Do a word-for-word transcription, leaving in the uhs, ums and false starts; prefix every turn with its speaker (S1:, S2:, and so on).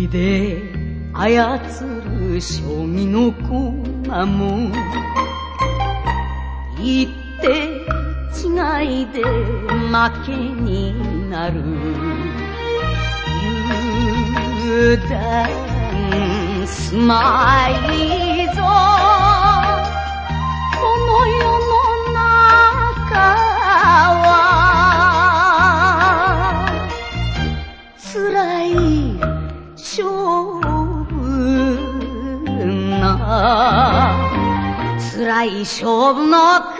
S1: 指で操る将棋の駒も一手違いで負けになる。油断すまいぞこの世の中は辛い勝負な辛い勝負の